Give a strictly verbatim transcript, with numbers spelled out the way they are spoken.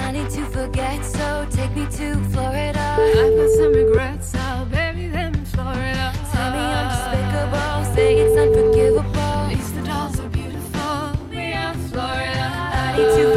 I need to forget, so take me to Florida. I've got some regrets, I'll bury them in Florida. Tell me I'm despicable, say it's unforgivable. At least the dolls are beautiful. We are Florida. I need to